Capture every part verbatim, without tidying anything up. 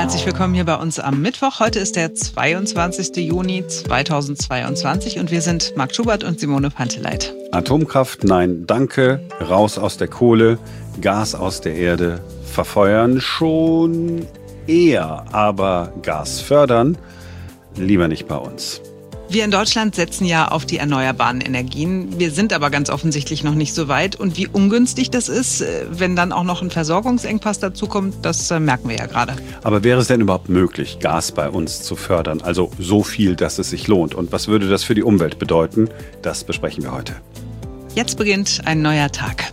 Herzlich willkommen hier bei uns am Mittwoch. Heute ist der zweiundzwanzigster Juni zweitausendzweiundzwanzig und wir sind Marc Schubert und Simone Panteleit. Atomkraft, nein, danke. Raus aus der Kohle, Gas aus der Erde. Verfeuern schon eher, aber Gas fördern lieber nicht bei uns. Wir in Deutschland setzen ja auf die erneuerbaren Energien. Wir sind aber ganz offensichtlich noch nicht so weit. Und wie ungünstig das ist, wenn dann auch noch ein Versorgungsengpass dazukommt, das merken wir ja gerade. Aber wäre es denn überhaupt möglich, Gas bei uns zu fördern? Also so viel, dass es sich lohnt. Und was würde das für die Umwelt bedeuten? Das besprechen wir heute. Jetzt beginnt ein neuer Tag.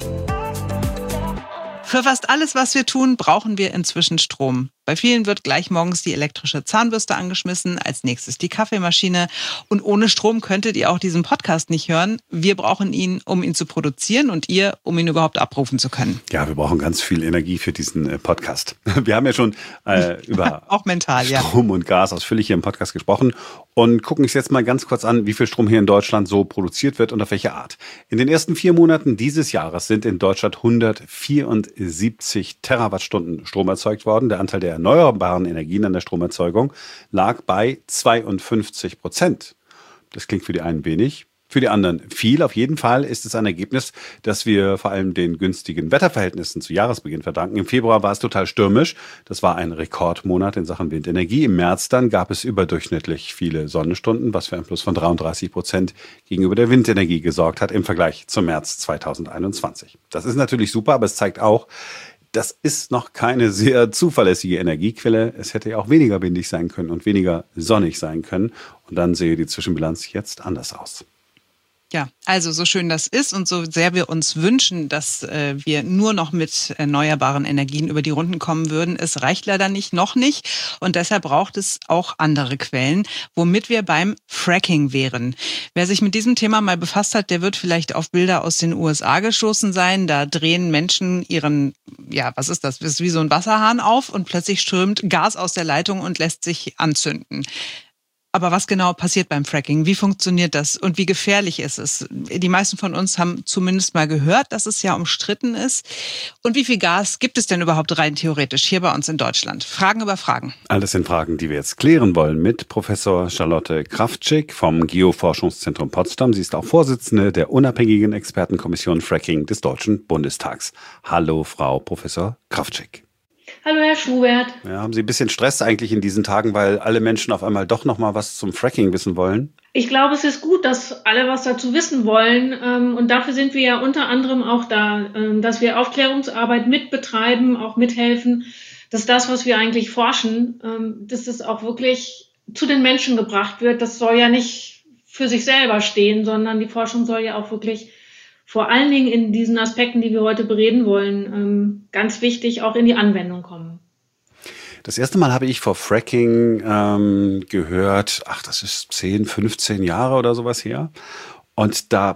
Für fast alles, was wir tun, brauchen wir inzwischen Strom. Bei vielen wird gleich morgens die elektrische Zahnbürste angeschmissen, als nächstes die Kaffeemaschine. Und ohne Strom könntet ihr auch diesen Podcast nicht hören. Wir brauchen ihn, um ihn zu produzieren und ihr, um ihn überhaupt abrufen zu können. Ja, wir brauchen ganz viel Energie für diesen äh, Podcast. Wir haben ja schon äh, über auch mental, Strom ja. und Gas ausführlich hier im Podcast gesprochen und gucken uns jetzt mal ganz kurz an, wie viel Strom hier in Deutschland so produziert wird und auf welche Art. In den ersten vier Monaten dieses Jahres sind in Deutschland hundertvierundsiebzig Terawattstunden Strom erzeugt worden. Der Anteil der erneuerbaren Energien an der Stromerzeugung lag bei zweiundfünfzig Prozent. Das klingt für die einen wenig, für die anderen viel. Auf jeden Fall ist es ein Ergebnis, das wir vor allem den günstigen Wetterverhältnissen zu Jahresbeginn verdanken. Im Februar war es total stürmisch. Das war ein Rekordmonat in Sachen Windenergie. Im März dann gab es überdurchschnittlich viele Sonnenstunden, was für ein Plus von dreiunddreißig Prozent gegenüber der Windenergie gesorgt hat im Vergleich zum März zweitausendeinundzwanzig. Das ist natürlich super, aber es zeigt auch, das ist noch keine sehr zuverlässige Energiequelle. Es hätte ja auch weniger windig sein können und weniger sonnig sein können. Und dann sehe die Zwischenbilanz jetzt anders aus. Ja, also so schön das ist und so sehr wir uns wünschen, dass äh, wir nur noch mit erneuerbaren Energien über die Runden kommen würden, es reicht leider nicht, noch nicht. Und deshalb braucht es auch andere Quellen, womit wir beim Fracking wären. Wer sich mit diesem Thema mal befasst hat, der wird vielleicht auf Bilder aus den U S A gestoßen sein. Da drehen Menschen ihren, ja, was ist das? Das ist wie so ein Wasserhahn auf und plötzlich strömt Gas aus der Leitung und lässt sich anzünden. Aber was genau passiert beim Fracking? Wie funktioniert das und wie gefährlich ist es? Die meisten von uns haben zumindest mal gehört, dass es ja umstritten ist. Und wie viel Gas gibt es denn überhaupt rein theoretisch hier bei uns in Deutschland? Fragen über Fragen. Alles sind Fragen, die wir jetzt klären wollen mit Professor Charlotte Kraftschick vom Geoforschungszentrum Potsdam. Sie ist auch Vorsitzende der unabhängigen Expertenkommission Fracking des Deutschen Bundestags. Hallo, Frau Professor Kraftschick. Hallo, Herr Schubert. Ja, haben Sie ein bisschen Stress eigentlich in diesen Tagen, weil alle Menschen auf einmal doch noch mal was zum Fracking wissen wollen? Ich glaube, es ist gut, dass alle was dazu wissen wollen. Und dafür sind wir ja unter anderem auch da, dass wir Aufklärungsarbeit mitbetreiben, auch mithelfen, dass das, was wir eigentlich forschen, dass das auch wirklich zu den Menschen gebracht wird. Das soll ja nicht für sich selber stehen, sondern die Forschung soll ja auch wirklich vor allen Dingen in diesen Aspekten, die wir heute bereden wollen, ganz wichtig auch in die Anwendung kommen. Das erste Mal habe ich vor Fracking ähm, gehört, ach, das ist zehn, fünfzehn Jahre oder sowas her. Und da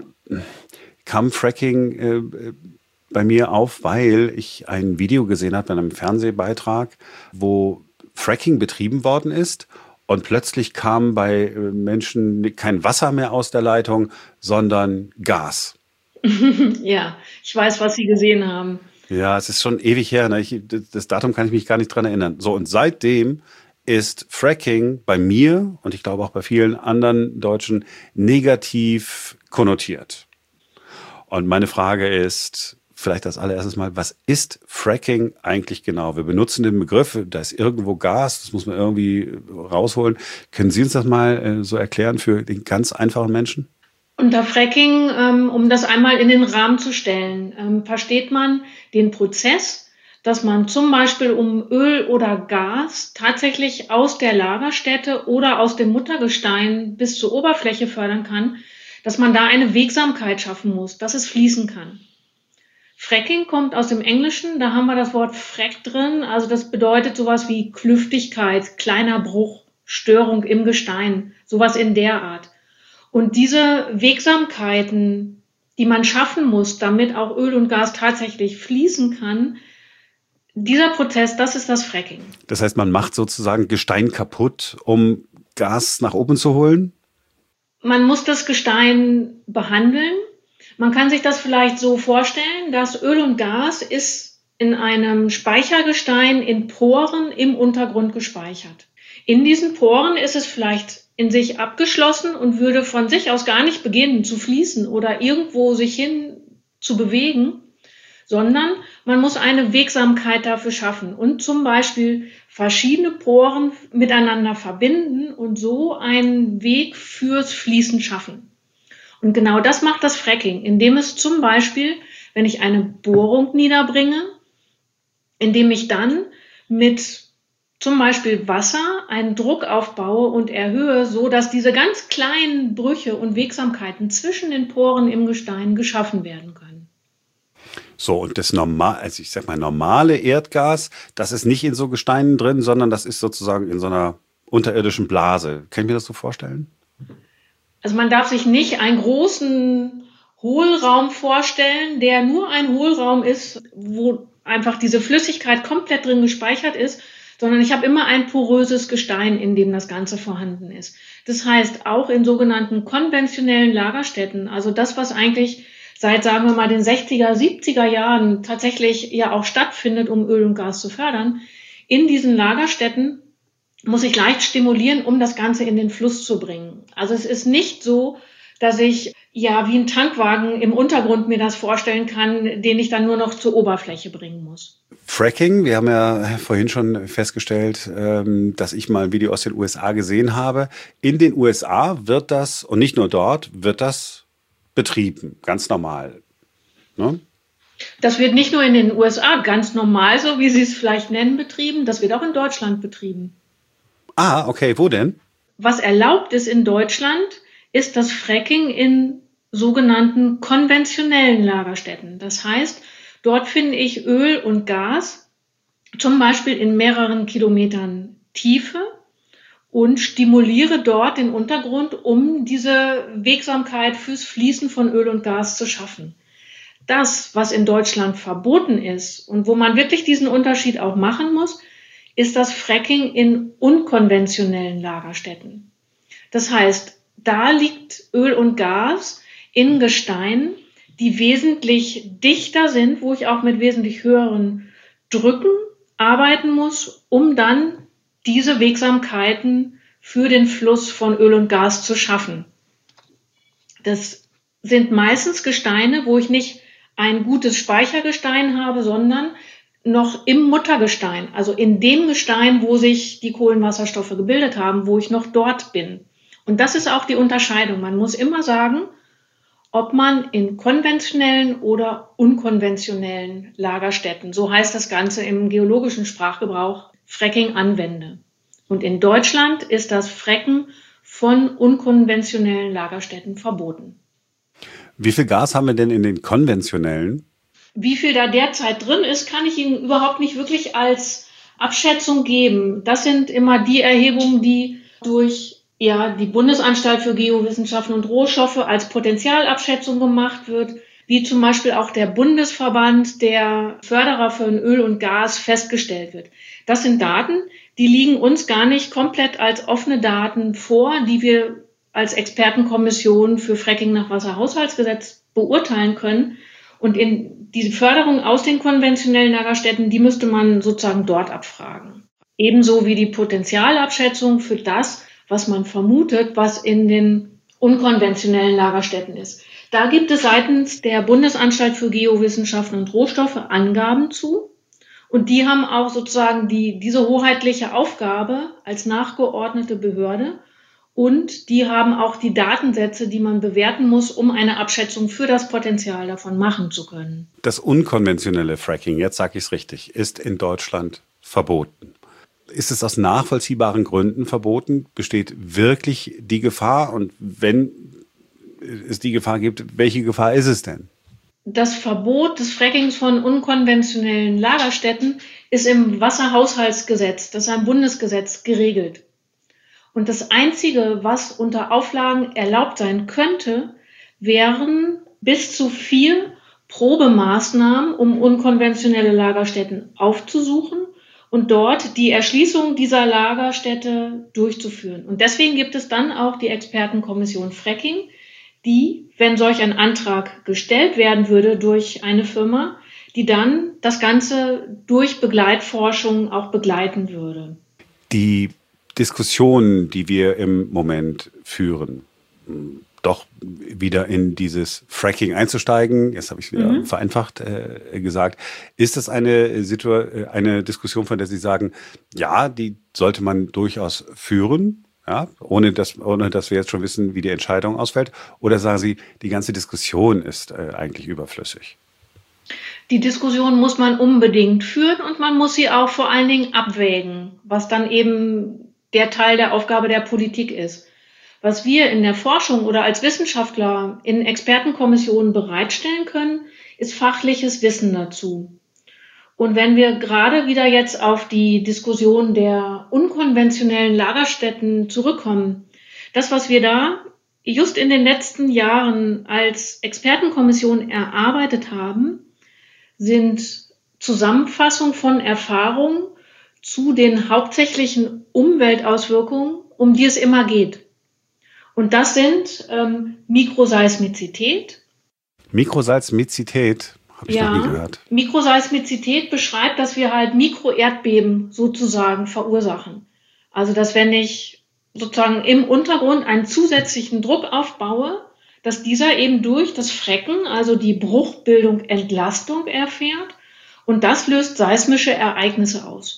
kam Fracking äh, bei mir auf, weil ich ein Video gesehen habe in einem Fernsehbeitrag, wo Fracking betrieben worden ist. Und plötzlich kam bei Menschen kein Wasser mehr aus der Leitung, sondern Gas. Ja, ich weiß, was Sie gesehen haben. Ja, es ist schon ewig her. Ne? Ich, das Datum kann ich mich gar nicht dran erinnern. So, und seitdem ist Fracking bei mir und ich glaube auch bei vielen anderen Deutschen negativ konnotiert. Und meine Frage ist, vielleicht als allererstes mal, was ist Fracking eigentlich genau? Wir benutzen den Begriff, da ist irgendwo Gas, das muss man irgendwie rausholen. Können Sie uns das mal äh, so erklären für den ganz einfachen Menschen? Unter Fracking, ähm, um das einmal in den Rahmen zu stellen, ähm, versteht man den Prozess, dass man zum Beispiel um Öl oder Gas tatsächlich aus der Lagerstätte oder aus dem Muttergestein bis zur Oberfläche fördern kann, dass man da eine Wegsamkeit schaffen muss, dass es fließen kann. Fracking kommt aus dem Englischen, da haben wir das Wort Frack drin, also das bedeutet sowas wie Klüftigkeit, kleiner Bruch, Störung im Gestein, sowas in der Art. Und diese Wegsamkeiten, die man schaffen muss, damit auch Öl und Gas tatsächlich fließen kann, dieser Prozess, das ist das Fracking. Das heißt, man macht sozusagen Gestein kaputt, um Gas nach oben zu holen? Man muss das Gestein behandeln. Man kann sich das vielleicht so vorstellen, dass Öl und Gas ist in einem Speichergestein in Poren im Untergrund gespeichert. In diesen Poren ist es vielleicht in sich abgeschlossen und würde von sich aus gar nicht beginnen zu fließen oder irgendwo sich hin zu bewegen, sondern man muss eine Wegsamkeit dafür schaffen und zum Beispiel verschiedene Poren miteinander verbinden und so einen Weg fürs Fließen schaffen. Und genau das macht das Fracking, indem es zum Beispiel, wenn ich eine Bohrung niederbringe, indem ich dann mit zum Beispiel Wasser einen Druck aufbaue und erhöhe, so dass diese ganz kleinen Brüche und Wegsamkeiten zwischen den Poren im Gestein geschaffen werden können. So, und das normal, also ich sag mal, normale Erdgas, das ist nicht in so Gesteinen drin, sondern das ist sozusagen in so einer unterirdischen Blase. Kann ich mir das so vorstellen? Also man darf sich nicht einen großen Hohlraum vorstellen, der nur ein Hohlraum ist, wo einfach diese Flüssigkeit komplett drin gespeichert ist, sondern ich habe immer ein poröses Gestein, in dem das Ganze vorhanden ist. Das heißt, auch in sogenannten konventionellen Lagerstätten, also das, was eigentlich seit, sagen wir mal, den sechziger, siebziger Jahren tatsächlich ja auch stattfindet, um Öl und Gas zu fördern, in diesen Lagerstätten muss ich leicht stimulieren, um das Ganze in den Fluss zu bringen. Also es ist nicht so, dass ich ja wie ein Tankwagen im Untergrund mir das vorstellen kann, den ich dann nur noch zur Oberfläche bringen muss. Fracking, wir haben ja vorhin schon festgestellt, dass ich mal ein Video aus den U S A gesehen habe. In den U S A wird das, und nicht nur dort, wird das betrieben, ganz normal. Ne? Das wird nicht nur in den U S A ganz normal, so wie Sie es vielleicht nennen, betrieben, das wird auch in Deutschland betrieben. Ah, okay, wo denn? Was erlaubt ist in Deutschland, ist das Fracking in sogenannten konventionellen Lagerstätten. Das heißt, dort finde ich Öl und Gas, zum Beispiel in mehreren Kilometern Tiefe, und stimuliere dort den Untergrund, um diese Wegsamkeit fürs Fließen von Öl und Gas zu schaffen. Das, was in Deutschland verboten ist und wo man wirklich diesen Unterschied auch machen muss, ist das Fracking in unkonventionellen Lagerstätten. Das heißt, da liegt Öl und Gas in Gesteinen, die wesentlich dichter sind, wo ich auch mit wesentlich höheren Drücken arbeiten muss, um dann diese Wegsamkeiten für den Fluss von Öl und Gas zu schaffen. Das sind meistens Gesteine, wo ich nicht ein gutes Speichergestein habe, sondern noch im Muttergestein, also in dem Gestein, wo sich die Kohlenwasserstoffe gebildet haben, wo ich noch dort bin. Und das ist auch die Unterscheidung. Man muss immer sagen, ob man in konventionellen oder unkonventionellen Lagerstätten, so heißt das Ganze im geologischen Sprachgebrauch, Fracking anwende. Und in Deutschland ist das Fracken von unkonventionellen Lagerstätten verboten. Wie viel Gas haben wir denn in den konventionellen? Wie viel da derzeit drin ist, kann ich Ihnen überhaupt nicht wirklich als Abschätzung geben. Das sind immer die Erhebungen, die durch ja, die Bundesanstalt für Geowissenschaften und Rohstoffe als Potentialabschätzung gemacht wird, wie zum Beispiel auch der Bundesverband der Förderer für Öl und Gas festgestellt wird. Das sind Daten, die liegen uns gar nicht komplett als offene Daten vor, die wir als Expertenkommission für Fracking nach Wasserhaushaltsgesetz beurteilen können. Und in diese Förderung aus den konventionellen Lagerstätten, die müsste man sozusagen dort abfragen. Ebenso wie die Potentialabschätzung für das, was man vermutet, was in den unkonventionellen Lagerstätten ist. Da gibt es seitens der Bundesanstalt für Geowissenschaften und Rohstoffe Angaben zu. Und die haben auch sozusagen die, diese hoheitliche Aufgabe als nachgeordnete Behörde. Und die haben auch die Datensätze, die man bewerten muss, um eine Abschätzung für das Potenzial davon machen zu können. Das unkonventionelle Fracking, jetzt sage ich es richtig, ist in Deutschland verboten. Ist es aus nachvollziehbaren Gründen verboten? Besteht wirklich die Gefahr? Und wenn es die Gefahr gibt, welche Gefahr ist es denn? Das Verbot des Frackings von unkonventionellen Lagerstätten ist im Wasserhaushaltsgesetz, das ist ein Bundesgesetz, geregelt. Und das Einzige, was unter Auflagen erlaubt sein könnte, wären bis zu vier Probemaßnahmen, um unkonventionelle Lagerstätten aufzusuchen und dort die Erschließung dieser Lagerstätte durchzuführen. Und deswegen gibt es dann auch die Expertenkommission Fracking, die, wenn solch ein Antrag gestellt werden würde durch eine Firma, die dann das Ganze durch Begleitforschung auch begleiten würde. Die Diskussion, die wir im Moment führen, doch wieder in dieses Fracking einzusteigen, jetzt habe ich es wieder mhm. vereinfacht äh, gesagt, ist das eine, Situ- eine Diskussion, von der Sie sagen, ja, die sollte man durchaus führen, ja, ohne dass, ohne dass wir jetzt schon wissen, wie die Entscheidung ausfällt, oder sagen Sie, die ganze Diskussion ist äh, eigentlich überflüssig? Die Diskussion muss man unbedingt führen und man muss sie auch vor allen Dingen abwägen, was dann eben der Teil der Aufgabe der Politik ist. Was wir in der Forschung oder als Wissenschaftler in Expertenkommissionen bereitstellen können, ist fachliches Wissen dazu. Und wenn wir gerade wieder jetzt auf die Diskussion der unkonventionellen Lagerstätten zurückkommen, das, was wir da just in den letzten Jahren als Expertenkommission erarbeitet haben, sind Zusammenfassung von Erfahrungen zu den hauptsächlichen Umweltauswirkungen, um die es immer geht. Und das sind ähm, Mikroseismizität. Mikroseismizität, habe ich ja, noch nie gehört. Mikroseismizität beschreibt, dass wir halt Mikroerdbeben sozusagen verursachen. Also dass wenn ich sozusagen im Untergrund einen zusätzlichen Druck aufbaue, dass dieser eben durch das Fracken, also die Bruchbildung, Entlastung erfährt und das löst seismische Ereignisse aus.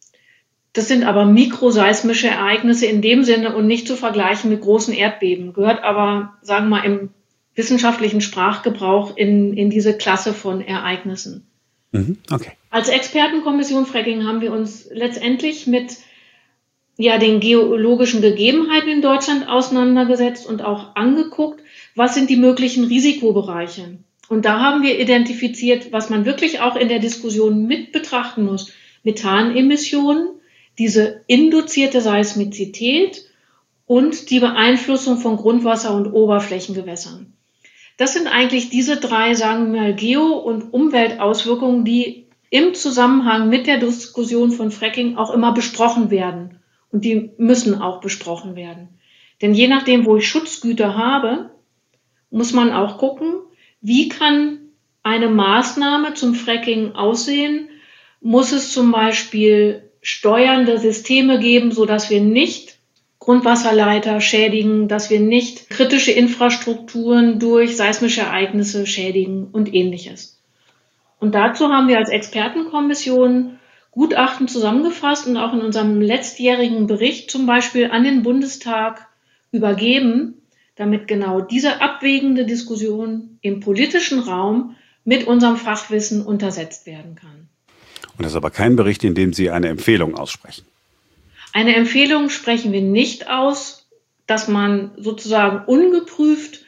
Das sind aber mikroseismische Ereignisse in dem Sinne und nicht zu vergleichen mit großen Erdbeben, gehört aber, sagen wir mal, im wissenschaftlichen Sprachgebrauch in, in diese Klasse von Ereignissen. Mhm, okay. Als Expertenkommission Fracking haben wir uns letztendlich mit ja, den geologischen Gegebenheiten in Deutschland auseinandergesetzt und auch angeguckt, was sind die möglichen Risikobereiche. Und da haben wir identifiziert, was man wirklich auch in der Diskussion mit betrachten muss. Methanemissionen, diese induzierte Seismizität und die Beeinflussung von Grundwasser- und Oberflächengewässern. Das sind eigentlich diese drei, sagen wir mal, Geo- und Umweltauswirkungen, die im Zusammenhang mit der Diskussion von Fracking auch immer besprochen werden. Und die müssen auch besprochen werden. Denn je nachdem, wo ich Schutzgüter habe, muss man auch gucken, wie kann eine Maßnahme zum Fracking aussehen? Muss es zum Beispiel steuernde Systeme geben, sodass wir nicht Grundwasserleiter schädigen, dass wir nicht kritische Infrastrukturen durch seismische Ereignisse schädigen und Ähnliches. Und dazu haben wir als Expertenkommission Gutachten zusammengefasst und auch in unserem letztjährigen Bericht zum Beispiel an den Bundestag übergeben, damit genau diese abwägende Diskussion im politischen Raum mit unserem Fachwissen untersetzt werden kann. Und das ist aber kein Bericht, in dem Sie eine Empfehlung aussprechen. Eine Empfehlung sprechen wir nicht aus, dass man sozusagen ungeprüft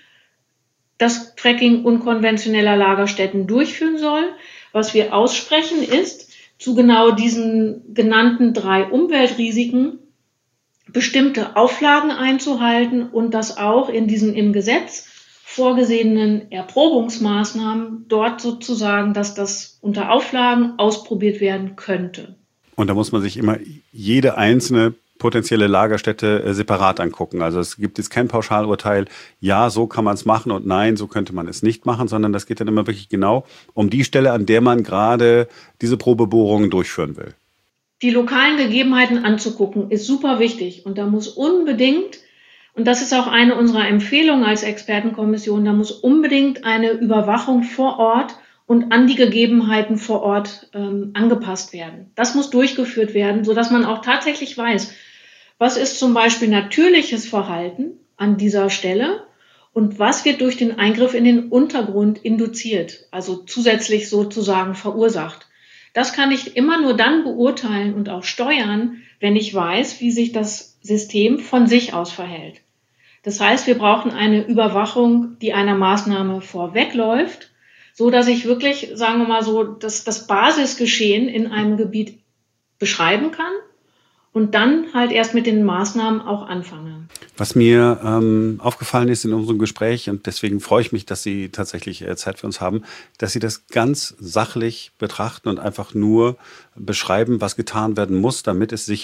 das Fracking unkonventioneller Lagerstätten durchführen soll. Was wir aussprechen ist, zu genau diesen genannten drei Umweltrisiken bestimmte Auflagen einzuhalten und das auch in diesen im Gesetz vorgesehenen Erprobungsmaßnahmen dort sozusagen, dass das unter Auflagen ausprobiert werden könnte. Und da muss man sich immer jede einzelne potenzielle Lagerstätte äh, separat angucken. Also es gibt jetzt kein Pauschalurteil, ja, so kann man es machen und nein, so könnte man es nicht machen, sondern das geht dann immer wirklich genau um die Stelle, an der man gerade diese Probebohrungen durchführen will. Die lokalen Gegebenheiten anzugucken, ist super wichtig und da muss unbedingt, und das ist auch eine unserer Empfehlungen als Expertenkommission, da muss unbedingt eine Überwachung vor Ort und an die Gegebenheiten vor Ort ähm, angepasst werden. Das muss durchgeführt werden, sodass man auch tatsächlich weiß, was ist zum Beispiel natürliches Verhalten an dieser Stelle und was wird durch den Eingriff in den Untergrund induziert, also zusätzlich sozusagen verursacht. Das kann ich immer nur dann beurteilen und auch steuern, wenn ich weiß, wie sich das System von sich aus verhält. Das heißt, wir brauchen eine Überwachung, die einer Maßnahme vorwegläuft, so dass ich wirklich, sagen wir mal so, das, das Basisgeschehen in einem Gebiet beschreiben kann und dann halt erst mit den Maßnahmen auch anfange. Was mir ähm, aufgefallen ist in unserem Gespräch, und deswegen freue ich mich, dass Sie tatsächlich äh, Zeit für uns haben, dass Sie das ganz sachlich betrachten und einfach nur beschreiben, was getan werden muss, damit es sicher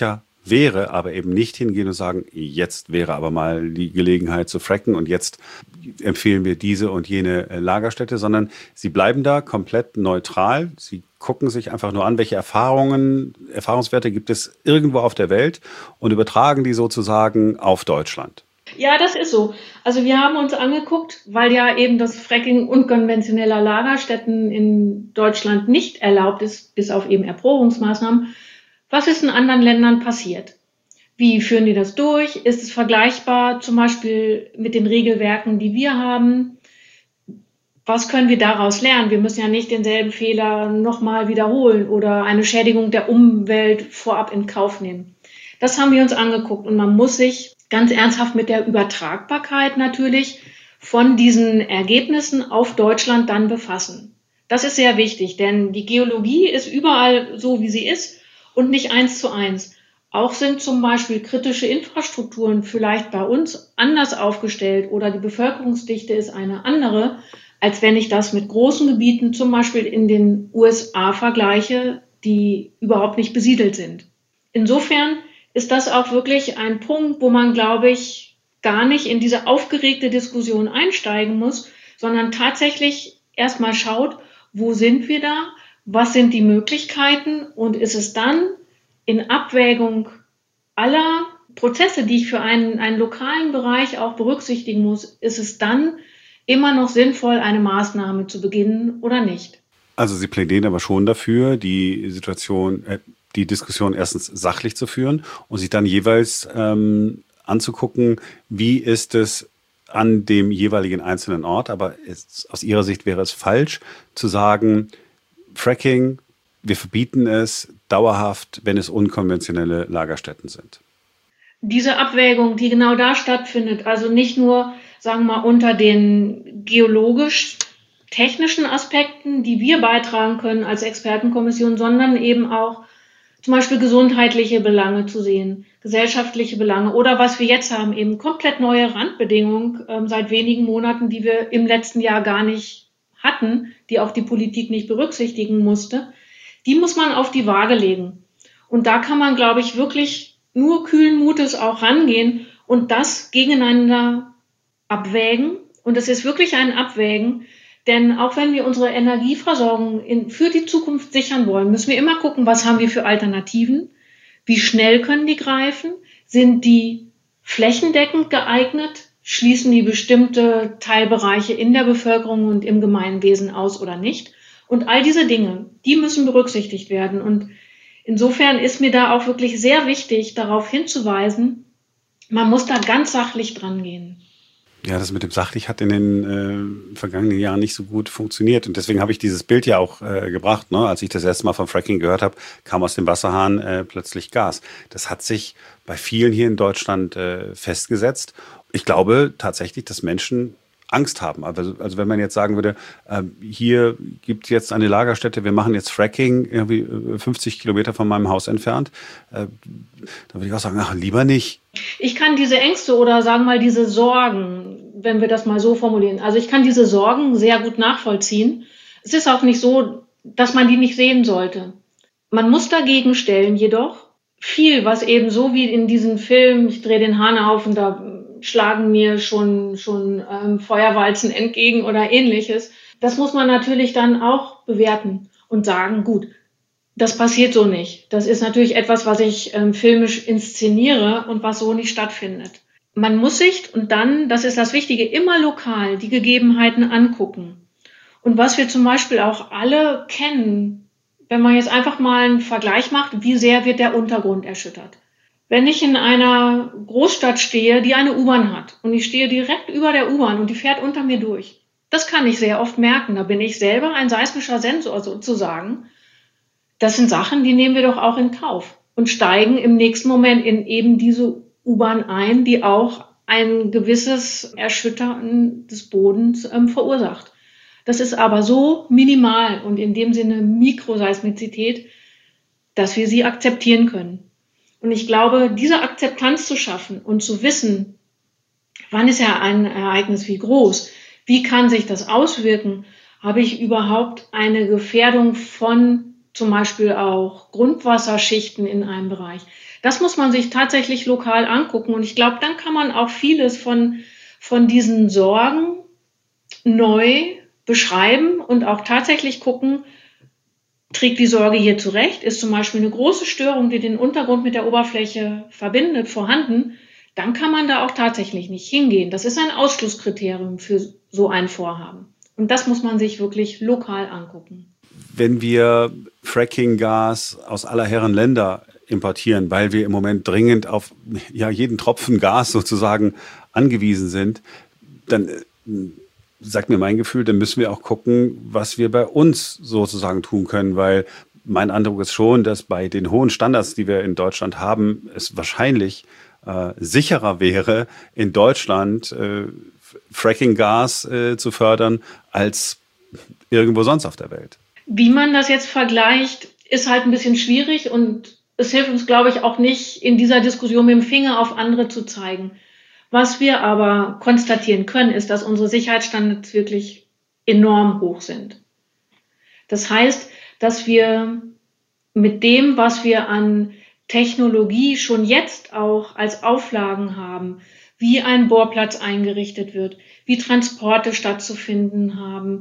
wäre, aber eben nicht hingehen und sagen, jetzt wäre aber mal die Gelegenheit zu fracken und jetzt empfehlen wir diese und jene Lagerstätte, sondern sie bleiben da komplett neutral. Sie gucken sich einfach nur an, welche Erfahrungen, Erfahrungswerte gibt es irgendwo auf der Welt und übertragen die sozusagen auf Deutschland. Ja, das ist so. Also wir haben uns angeguckt, weil ja eben das Fracking unkonventioneller Lagerstätten in Deutschland nicht erlaubt ist, bis auf eben Erprobungsmaßnahmen. Was ist in anderen Ländern passiert? Wie führen die das durch? Ist es vergleichbar zum Beispiel mit den Regelwerken, die wir haben? Was können wir daraus lernen? Wir müssen ja nicht denselben Fehler nochmal wiederholen oder eine Schädigung der Umwelt vorab in Kauf nehmen. Das haben wir uns angeguckt und man muss sich ganz ernsthaft mit der Übertragbarkeit natürlich von diesen Ergebnissen auf Deutschland dann befassen. Das ist sehr wichtig, denn die Geologie ist überall so, wie sie ist und nicht eins zu eins. Auch sind zum Beispiel kritische Infrastrukturen vielleicht bei uns anders aufgestellt oder die Bevölkerungsdichte ist eine andere, als wenn ich das mit großen Gebieten zum Beispiel in den U S A vergleiche, die überhaupt nicht besiedelt sind. Insofern ist das auch wirklich ein Punkt, wo man, glaube ich, gar nicht in diese aufgeregte Diskussion einsteigen muss, sondern tatsächlich erstmal schaut, wo sind wir da, was sind die Möglichkeiten und ist es dann in Abwägung aller Prozesse, die ich für einen, einen lokalen Bereich auch berücksichtigen muss, ist es dann immer noch sinnvoll, eine Maßnahme zu beginnen oder nicht. Also Sie plädieren aber schon dafür, die Situation, äh, die Diskussion erstens sachlich zu führen und sich dann jeweils ähm, anzugucken, wie ist es an dem jeweiligen einzelnen Ort. Aber es, aus Ihrer Sicht wäre es falsch zu sagen, Fracking, wir verbieten es dauerhaft, wenn es unkonventionelle Lagerstätten sind. Diese Abwägung, die genau da stattfindet, also nicht nur, sagen wir mal, unter den geologisch-technischen Aspekten, die wir beitragen können als Expertenkommission, sondern eben auch zum Beispiel gesundheitliche Belange zu sehen, gesellschaftliche Belange oder was wir jetzt haben, eben komplett neue Randbedingungen ähm, seit wenigen Monaten, die wir im letzten Jahr gar nicht hatten, die auch die Politik nicht berücksichtigen musste. Die muss man auf die Waage legen. Und da kann man, glaube ich, wirklich nur kühlen Mutes auch rangehen und das gegeneinander abwägen. Und es ist wirklich ein Abwägen, denn auch wenn wir unsere Energieversorgung in, für die Zukunft sichern wollen, müssen wir immer gucken, was haben wir für Alternativen, wie schnell können die greifen, sind die flächendeckend geeignet, schließen die bestimmte Teilbereiche in der Bevölkerung und im Gemeinwesen aus oder nicht. Und all diese Dinge, die müssen berücksichtigt werden. Und insofern ist mir da auch wirklich sehr wichtig, darauf hinzuweisen, man muss da ganz sachlich dran gehen. Ja, das mit dem sachlich hat in den äh, vergangenen Jahren nicht so gut funktioniert. Und deswegen habe ich dieses Bild ja auch äh, gebracht. Ne? Als ich das erste Mal vom Fracking gehört habe, kam aus dem Wasserhahn äh, plötzlich Gas. Das hat sich bei vielen hier in Deutschland äh, festgesetzt. Ich glaube tatsächlich, dass Menschen Angst haben. Also, also wenn man jetzt sagen würde, äh, hier gibt es jetzt eine Lagerstätte, wir machen jetzt Fracking irgendwie fünfzig Kilometer von meinem Haus entfernt, äh, dann würde ich auch sagen, ach, lieber nicht. Ich kann diese Ängste oder sagen wir mal diese Sorgen, wenn wir das mal so formulieren, also ich kann diese Sorgen sehr gut nachvollziehen. Es ist auch nicht so, dass man die nicht sehen sollte. Man muss dagegen stellen jedoch viel, was eben so wie in diesem Film, ich drehe den Hahn auf und da schlagen mir schon schon ähm, Feuerwalzen entgegen oder ähnliches. Das muss man natürlich dann auch bewerten und sagen, gut, das passiert so nicht. Das ist natürlich etwas, was ich ähm, filmisch inszeniere und was so nicht stattfindet. Man muss sich und dann, das ist das Wichtige, immer lokal die Gegebenheiten angucken. Und was wir zum Beispiel auch alle kennen, wenn man jetzt einfach mal einen Vergleich macht, wie sehr wird der Untergrund erschüttert. Wenn ich in einer Großstadt stehe, die eine U-Bahn hat und ich stehe direkt über der U-Bahn und die fährt unter mir durch, das kann ich sehr oft merken. Da bin ich selber ein seismischer Sensor sozusagen. Das sind Sachen, die nehmen wir doch auch in Kauf und steigen im nächsten Moment in eben diese U-Bahn ein, die auch ein gewisses Erschüttern des Bodens ähm, verursacht. Das ist aber so minimal und in dem Sinne Mikroseismizität, dass wir sie akzeptieren können. Und ich glaube, diese Akzeptanz zu schaffen und zu wissen, wann ist ja ein Ereignis wie groß, wie kann sich das auswirken, habe ich überhaupt eine Gefährdung von zum Beispiel auch Grundwasserschichten in einem Bereich. Das muss man sich tatsächlich lokal angucken. Und ich glaube, dann kann man auch vieles von, von diesen Sorgen neu beschreiben und auch tatsächlich gucken, trägt die Sorge hier zurecht? Ist zum Beispiel eine große Störung, die den Untergrund mit der Oberfläche verbindet, vorhanden? Dann kann man da auch tatsächlich nicht hingehen. Das ist ein Ausschlusskriterium für so ein Vorhaben. Und das muss man sich wirklich lokal angucken. Wenn wir Fracking-Gas aus aller Herren Länder importieren, weil wir im Moment dringend auf ja, jeden Tropfen Gas sozusagen angewiesen sind, dann äh, sagt mir mein Gefühl, dann müssen wir auch gucken, was wir bei uns sozusagen tun können, weil mein Eindruck ist schon, dass bei den hohen Standards, die wir in Deutschland haben, es wahrscheinlich äh, sicherer wäre, in Deutschland äh, Fracking-Gas äh, zu fördern, als irgendwo sonst auf der Welt. Wie man das jetzt vergleicht, ist halt ein bisschen schwierig und es hilft uns, glaube ich, auch nicht, in dieser Diskussion mit dem Finger auf andere zu zeigen. Was wir aber konstatieren können, ist, dass unsere Sicherheitsstandards wirklich enorm hoch sind. Das heißt, dass wir mit dem, was wir an Technologie schon jetzt auch als Auflagen haben, wie ein Bohrplatz eingerichtet wird, wie Transporte stattzufinden haben,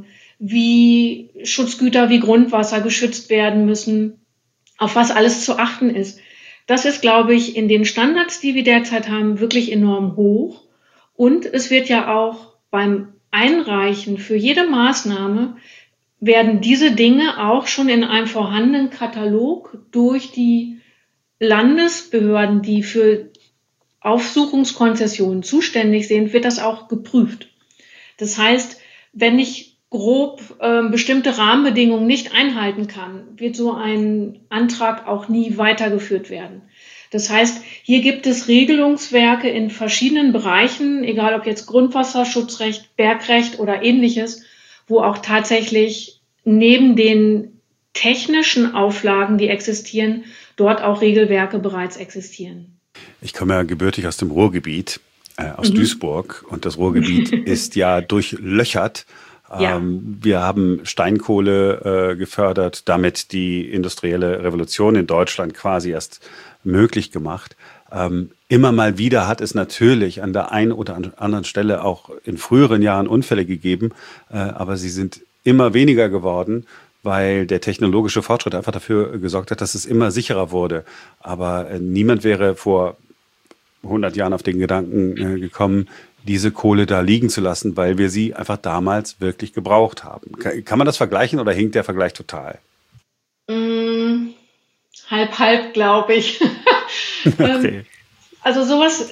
wie Schutzgüter wie Grundwasser geschützt werden müssen, auf was alles zu achten ist. Das ist, glaube ich, in den Standards, die wir derzeit haben, wirklich enorm hoch. Und es wird ja auch beim Einreichen für jede Maßnahme werden diese Dinge auch schon in einem vorhandenen Katalog durch die Landesbehörden, die für Aufsuchungskonzessionen zuständig sind, wird das auch geprüft. Das heißt, wenn ich grob äh, bestimmte Rahmenbedingungen nicht einhalten kann, wird so ein Antrag auch nie weitergeführt werden. Das heißt, hier gibt es Regelungswerke in verschiedenen Bereichen, egal ob jetzt Grundwasserschutzrecht, Bergrecht oder ähnliches, wo auch tatsächlich neben den technischen Auflagen, die existieren, dort auch Regelwerke bereits existieren. Ich komme ja gebürtig aus dem Ruhrgebiet, äh, aus mhm. Duisburg, und das Ruhrgebiet ist ja durchlöchert. Ja. Ähm, wir haben Steinkohle äh, gefördert, damit die industrielle Revolution in Deutschland quasi erst möglich gemacht. Ähm, immer mal wieder hat es natürlich an der einen oder anderen Stelle auch in früheren Jahren Unfälle gegeben, äh, aber sie sind immer weniger geworden, weil der technologische Fortschritt einfach dafür gesorgt hat, dass es immer sicherer wurde. Aber äh, niemand wäre vor hundert Jahren auf den Gedanken äh, gekommen, diese Kohle da liegen zu lassen, weil wir sie einfach damals wirklich gebraucht haben. Kann, kann man das vergleichen oder hinkt der Vergleich total? Mm, halb, halb, glaube ich. Okay. Also sowas,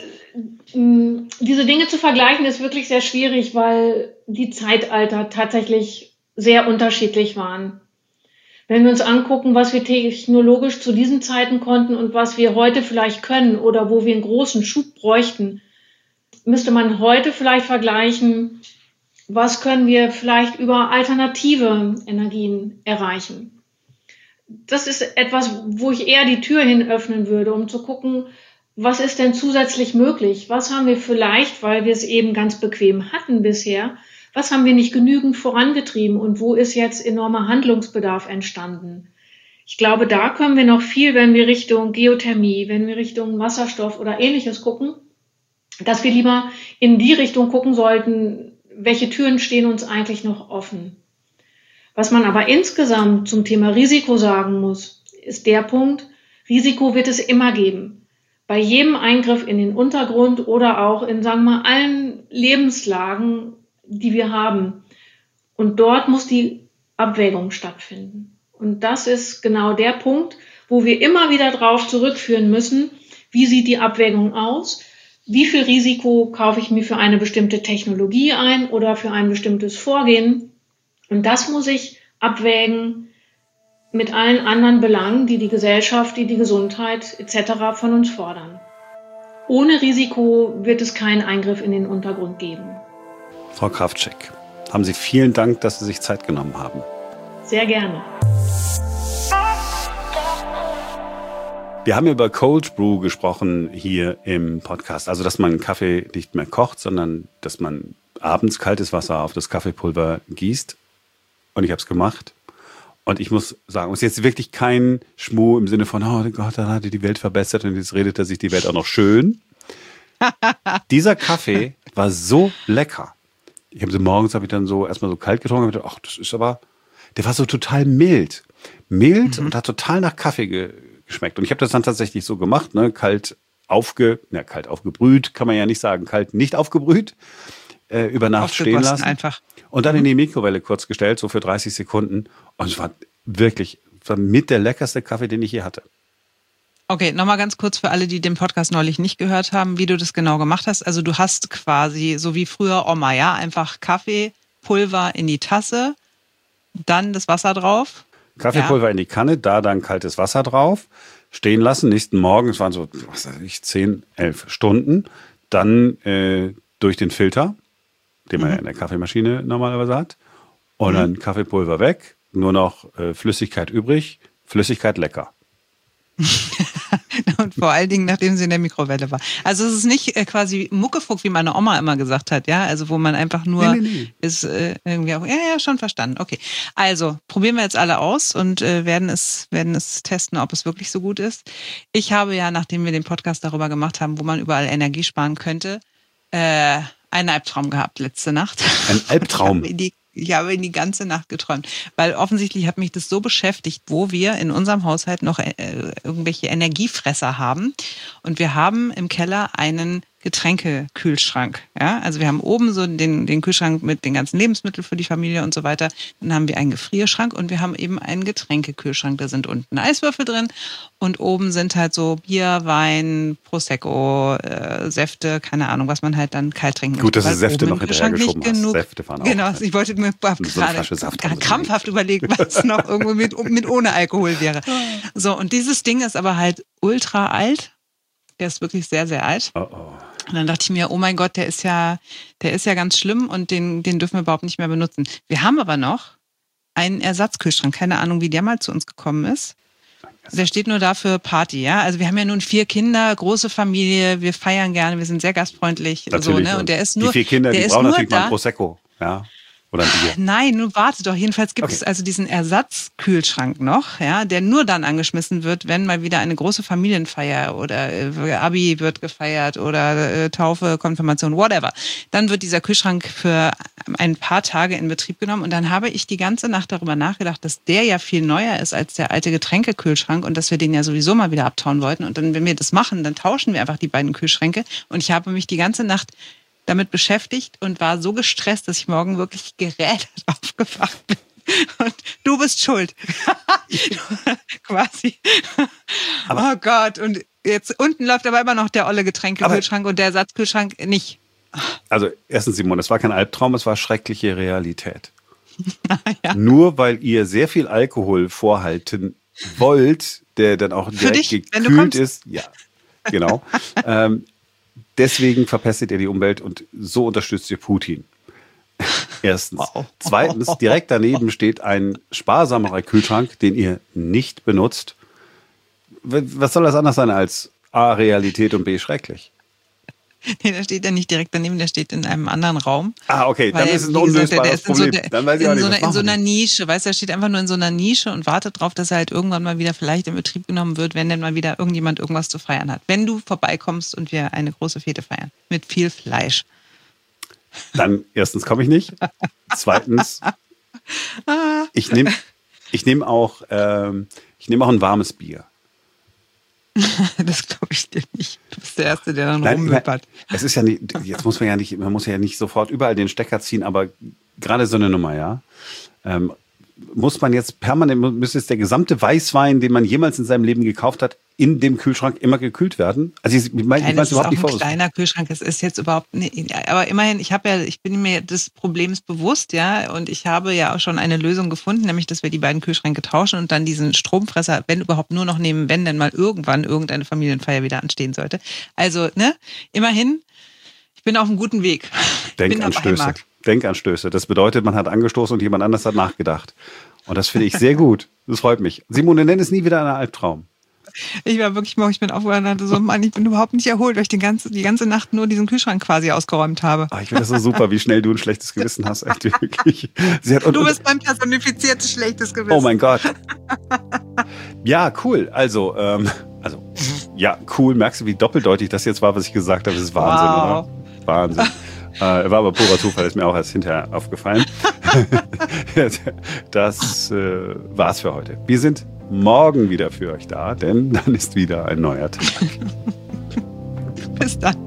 diese Dinge zu vergleichen, ist wirklich sehr schwierig, weil die Zeitalter tatsächlich sehr unterschiedlich waren. Wenn wir uns angucken, was wir technologisch zu diesen Zeiten konnten und was wir heute vielleicht können oder wo wir einen großen Schub bräuchten, müsste man heute vielleicht vergleichen, was können wir vielleicht über alternative Energien erreichen. Das ist etwas, wo ich eher die Tür hin öffnen würde, um zu gucken, was ist denn zusätzlich möglich? Was haben wir vielleicht, weil wir es eben ganz bequem hatten bisher, was haben wir nicht genügend vorangetrieben und wo ist jetzt enormer Handlungsbedarf entstanden? Ich glaube, da können wir noch viel, wenn wir Richtung Geothermie, wenn wir Richtung Wasserstoff oder Ähnliches gucken, dass wir lieber in die Richtung gucken sollten, welche Türen stehen uns eigentlich noch offen. Was man aber insgesamt zum Thema Risiko sagen muss, ist der Punkt, Risiko wird es immer geben. Bei jedem Eingriff in den Untergrund oder auch in, sagen wir mal, allen Lebenslagen, die wir haben. Und dort muss die Abwägung stattfinden. Und das ist genau der Punkt, wo wir immer wieder drauf zurückführen müssen, wie sieht die Abwägung aus? Wie viel Risiko kaufe ich mir für eine bestimmte Technologie ein oder für ein bestimmtes Vorgehen? Und das muss ich abwägen mit allen anderen Belangen, die die Gesellschaft, die die Gesundheit et cetera von uns fordern. Ohne Risiko wird es keinen Eingriff in den Untergrund geben. Frau Kraftschick, haben Sie vielen Dank, dass Sie sich Zeit genommen haben. Sehr gerne. Wir haben über Cold Brew gesprochen hier im Podcast. Also, dass man Kaffee nicht mehr kocht, sondern dass man abends kaltes Wasser auf das Kaffeepulver gießt. Und ich habe es gemacht. Und ich muss sagen, es ist jetzt wirklich kein Schmuh im Sinne von, oh Gott, dann hat er die Welt verbessert und jetzt redet er sich die Welt auch noch schön. Dieser Kaffee war so lecker. Ich habe sie morgens, habe ich dann so erstmal so kalt getrunken und gedacht, ach, das ist aber, der war so total mild. Mild mhm. und hat total nach Kaffee ge geschmeckt. Und ich habe das dann tatsächlich so gemacht, ne, kalt aufge, na, kalt aufgebrüht, kann man ja nicht sagen, kalt nicht aufgebrüht, äh, über Nacht stehen lassen. Einfach. Und dann in die Mikrowelle kurz gestellt, so für dreißig Sekunden. Und es war wirklich, es war mit der leckerste Kaffee, den ich je hatte. Okay, nochmal ganz kurz für alle, die den Podcast neulich nicht gehört haben, wie du das genau gemacht hast. Also du hast quasi, so wie früher Oma, ja, einfach Kaffeepulver in die Tasse, dann das Wasser drauf. Kaffeepulver ja. in die Kanne, da dann kaltes Wasser drauf, stehen lassen, nächsten Morgen, es waren so, was weiß ich, zehn, elf Stunden, dann äh, durch den Filter, den man mhm. ja in der Kaffeemaschine normalerweise hat, und mhm. dann Kaffeepulver weg, nur noch äh, Flüssigkeit übrig, Flüssigkeit lecker. Und vor allen Dingen, nachdem sie in der Mikrowelle war. Also es ist nicht äh, quasi Muckefuck, wie meine Oma immer gesagt hat, ja, also wo man einfach nur nee, nee, nee. ist äh, irgendwie auch, ja, ja, schon verstanden. Okay, also probieren wir jetzt alle aus und äh, werden es werden es testen, ob es wirklich so gut ist. Ich habe ja, nachdem wir den Podcast darüber gemacht haben, wo man überall Energie sparen könnte, äh, einen Albtraum gehabt letzte Nacht. Ein Albtraum? Ich habe ihn die ganze Nacht geträumt, weil offensichtlich hat mich das so beschäftigt, wo wir in unserem Haushalt noch äh, irgendwelche Energiefresser haben. Und wir haben im Keller einen Getränkekühlschrank. Ja? Also wir haben oben so den, den Kühlschrank mit den ganzen Lebensmitteln für die Familie und so weiter. Dann haben wir einen Gefrierschrank und wir haben eben einen Getränkekühlschrank. Da sind unten Eiswürfel drin und oben sind halt so Bier, Wein, Prosecco, äh, Säfte, keine Ahnung, was man halt dann kalt trinken Gut, dass du Säfte noch hinterhergeschoben hast. Genug, Säfte waren auch genau, ich wollte mir so gerade krampfhaft überlegen, was noch irgendwo mit, mit ohne Alkohol wäre. So, und dieses Ding ist aber halt ultra alt. Der ist wirklich sehr, sehr alt. Oh, oh. Und dann dachte ich mir, oh mein Gott, der ist ja, der ist ja ganz schlimm und den, den dürfen wir überhaupt nicht mehr benutzen. Wir haben aber noch einen Ersatzkühlschrank. Keine Ahnung, wie der mal zu uns gekommen ist. Der steht nur da für Party, ja. Also wir haben ja nun vier Kinder, große Familie, wir feiern gerne, wir sind sehr gastfreundlich. Natürlich. So, ne? Und der ist nur, die vier Kinder, die brauchen natürlich mal ein Prosecco, ja. Oder ein Bier. Nein, nun warte doch. Jedenfalls gibt okay. es also diesen Ersatzkühlschrank noch, ja, der nur dann angeschmissen wird, wenn mal wieder eine große Familienfeier oder äh, Abi wird gefeiert oder äh, Taufe, Konfirmation, whatever. Dann wird dieser Kühlschrank für ein paar Tage in Betrieb genommen und dann habe ich die ganze Nacht darüber nachgedacht, dass der ja viel neuer ist als der alte Getränkekühlschrank und dass wir den ja sowieso mal wieder abtauen wollten. Und dann, wenn wir das machen, dann tauschen wir einfach die beiden Kühlschränke. Und ich habe mich die ganze Nacht damit beschäftigt und war so gestresst, dass ich morgen wirklich gerädert aufgewacht bin. Und du bist schuld. Quasi. Aber oh Gott. Und jetzt unten läuft aber immer noch der olle Getränkekühlschrank und der Ersatzkühlschrank nicht. Also erstens, Simon, es war kein Albtraum, es war schreckliche Realität. Ja. Nur weil ihr sehr viel Alkohol vorhalten wollt, der dann auch direkt dich, gekühlt ist. Ja, genau. ähm, Deswegen verpestet ihr die Umwelt und so unterstützt ihr Putin. Erstens. Wow. Zweitens, direkt daneben steht ein sparsamerer Kühlschrank, den ihr nicht benutzt. Was soll das anders sein als A, Realität und B, schrecklich? Nee, der steht ja nicht direkt daneben, der steht in einem anderen Raum. Ah, okay, dann ist es ein unlösbares Problem. So dann weiß ich auch nicht, was in so einer Nische, weißt du, der steht einfach nur in so einer Nische und wartet darauf, dass er halt irgendwann mal wieder vielleicht in Betrieb genommen wird, wenn denn mal wieder irgendjemand irgendwas zu feiern hat. Wenn du vorbeikommst und wir eine große Fete feiern. Mit viel Fleisch. Dann erstens komme ich nicht. Zweitens, ich nehme ich nehm auch, ähm, ich nehm auch ein warmes Bier. Das glaube ich dir nicht. Du bist der Erste, der dann rumwippert. Es ist ja nicht, jetzt muss man ja nicht, man muss ja nicht sofort überall den Stecker ziehen, aber gerade so eine Nummer, ja. Ähm, muss man jetzt permanent, müsste jetzt der gesamte Weißwein, den man jemals in seinem Leben gekauft hat, in dem Kühlschrank immer gekühlt werden? Also ich meine, ich weiß überhaupt nicht vor. Es ist auch ein kleiner Kühlschrank, es ist jetzt überhaupt nicht, aber immerhin, ich habe ja, ich bin mir des Problems bewusst, ja, und ich habe ja auch schon eine Lösung gefunden, nämlich, dass wir die beiden Kühlschränke tauschen und dann diesen Stromfresser, wenn überhaupt, nur noch nehmen, wenn denn mal irgendwann irgendeine Familienfeier wieder anstehen sollte. Also, ne, immerhin, ich bin auf einem guten Weg. Denkanstöße. Denkanstöße. Das bedeutet, man hat angestoßen und jemand anders hat nachgedacht. Und das finde ich sehr gut. Das freut mich. Simone, nenn es nie wieder einen Albtraum. Ich war wirklich morgen, ich bin aufgewacht und dachte so, Mann, ich bin überhaupt nicht erholt, weil ich die ganze, die ganze Nacht nur diesen Kühlschrank quasi ausgeräumt habe. Oh, ich finde das so super, wie schnell du ein schlechtes Gewissen hast. Echt wirklich. Sie hat, und, du bist mein personifiziertes schlechtes Gewissen. Oh mein Gott. Ja, cool. Also, ähm, also, ja, cool. Merkst du, wie doppeldeutig das jetzt war, was ich gesagt habe? Das ist Wahnsinn, wow. oder? Wahnsinn. Äh, war aber purer Zufall, ist mir auch erst hinterher aufgefallen. Das äh, war's für heute. Wir sind morgen wieder für euch da, denn dann ist wieder ein neuer Tag. Bis dann.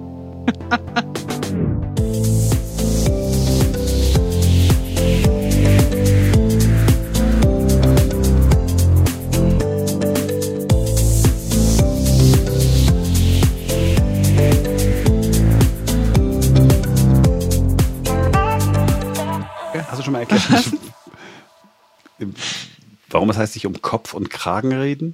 Hast du schon mal erklärt, warum es heißt, sich um Kopf und Kragen reden?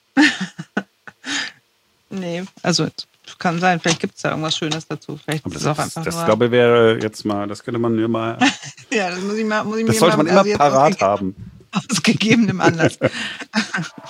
Nee, also kann sein, vielleicht gibt es da irgendwas Schönes dazu. Vielleicht das ist es auch einfach das nur glaube ich wäre jetzt mal, das könnte man immer. Ja, das muss ich mal, muss ich das mir sollte mal, man immer also parat haben. Aus gegebenem Anlass.